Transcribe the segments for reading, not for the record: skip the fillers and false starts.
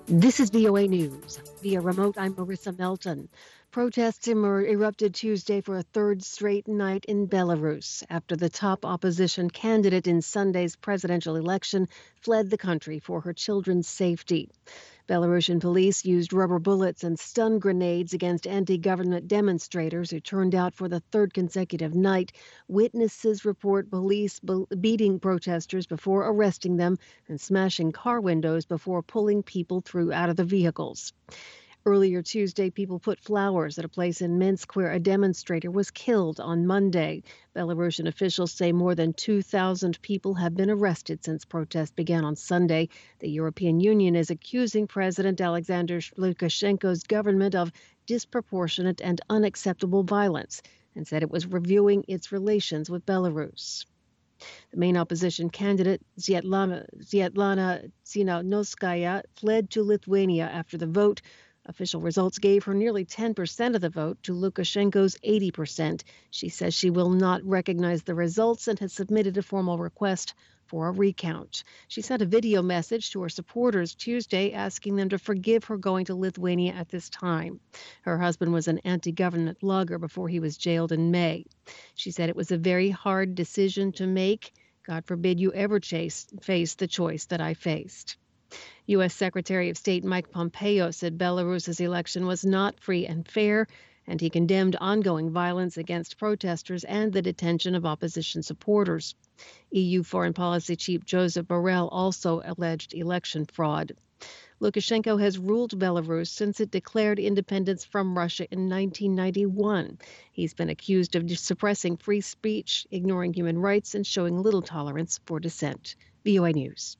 This is VOA News. Via remote, I'm Marissa Melton. Protests erupted Tuesday for a third straight night in Belarus after the top opposition candidate in Sunday's presidential election fled the country for her children's safety. Belarusian police used rubber bullets and stun grenades against anti-government demonstrators who turned out for the third consecutive night. Witnesses report police beating protesters before arresting them and smashing car windows before pulling people through out of the vehicles. Earlier Tuesday, people put flowers at a place in Minsk where a demonstrator was killed on Monday. Belarusian officials say more than 2,000 people have been arrested since protests began on Sunday. The European Union is accusing President Alexander Lukashenko's government of disproportionate and unacceptable violence and said it was reviewing its relations with Belarus. The main opposition candidate, Svetlana Tsikhanouskaya, fled to Lithuania after the vote. Official results gave her nearly 10% of the vote to Lukashenko's 80%. She says she will not recognize the results and has submitted a formal request for a recount. She sent a video message to her supporters Tuesday asking them to forgive her going to Lithuania at this time. Her husband was an anti-government blogger before he was jailed in May. She said it was a very hard decision to make. God forbid you ever face the choice that I faced. U.S. Secretary of State Mike Pompeo said Belarus's election was not free and fair, and he condemned ongoing violence against protesters and the detention of opposition supporters. EU Foreign Policy Chief Joseph Borrell also alleged election fraud. Lukashenko has ruled Belarus since it declared independence from Russia in 1991. He's been accused of suppressing free speech, ignoring human rights, and showing little tolerance for dissent. VOA News.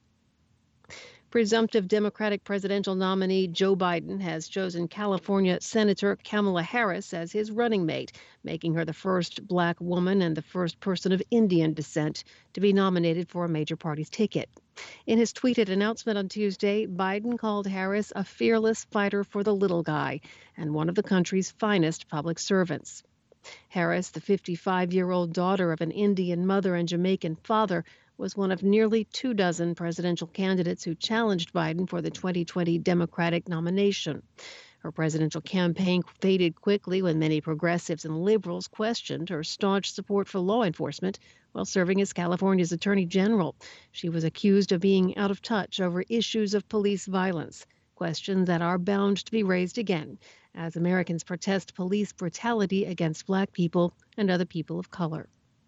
Presumptive Democratic presidential nominee Joe Biden has chosen California Senator Kamala Harris as his running mate, making her the first black woman and the first person of Indian descent to be nominated for a major party's ticket. In his tweeted announcement on Tuesday, Biden called Harris a fearless fighter for the little guy and one of the country's finest public servants. Harris, the 55-year-old daughter of an Indian mother and Jamaican father, was one of nearly 24 presidential candidates who challenged Biden for the 2020 Democratic nomination. Her presidential campaign faded quickly when many progressives and liberals questioned her staunch support for law enforcement while serving as California's Attorney General. She was accused of being out of touch over issues of police violence, questions that are bound to be raised again as Americans protest police brutality against black people and other people of color.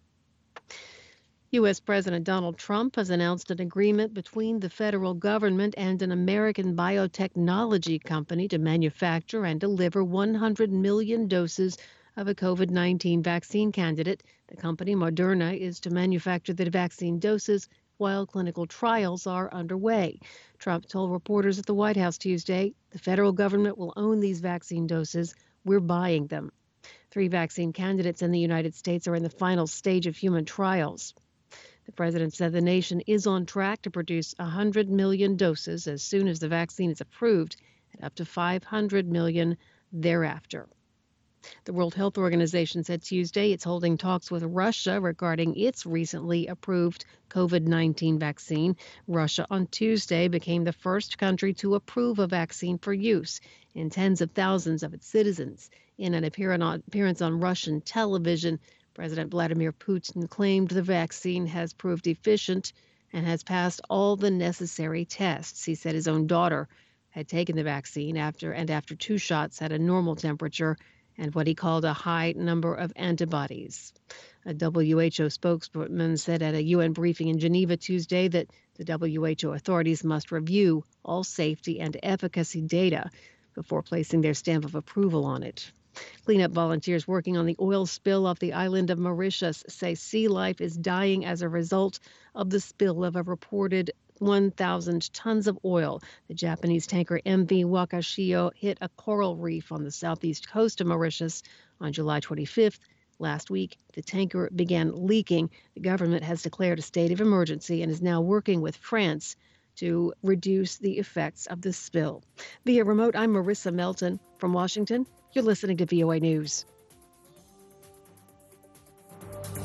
U.S. President Donald Trump has announced an agreement between the federal government and an American biotechnology company to manufacture and deliver 100 million doses of a COVID-19 vaccine candidate. The company, Moderna, is to manufacture the vaccine doses while clinical trials are underway. Trump told reporters at the White House Tuesday, the federal government will own these vaccine doses. We're buying them. 3 vaccine candidates in the United States are in the final stage of human trials. The president said the nation is on track to produce 100 million doses as soon as the vaccine is approved and up to 500 million thereafter. The World Health Organization said Tuesday it's holding talks with Russia regarding its recently approved COVID-19 vaccine. Russia on Tuesday became the first country to approve a vaccine for use in tens of thousands of its citizens. In an appearance on Russian television, President Vladimir Putin claimed the vaccine has proved efficient and has passed all the necessary tests. He said his own daughter had taken the vaccine after 2 shots had a normal temperature and what he called a high number of antibodies. A WHO spokesman said at a UN briefing in Geneva Tuesday that the WHO authorities must review all safety and efficacy data before placing their stamp of approval on it. Cleanup volunteers working on the oil spill off the island of Mauritius say sea life is dying as a result of the spill of a reported 1,000 tons of oil. The Japanese tanker MV Wakashio hit a coral reef on the southeast coast of Mauritius on July 25th. Last week, the tanker began leaking. The government has declared a state of emergency and is now working with France to reduce the effects of the spill. Via remote, I'm Marissa Melton from Washington. You're listening to VOA News.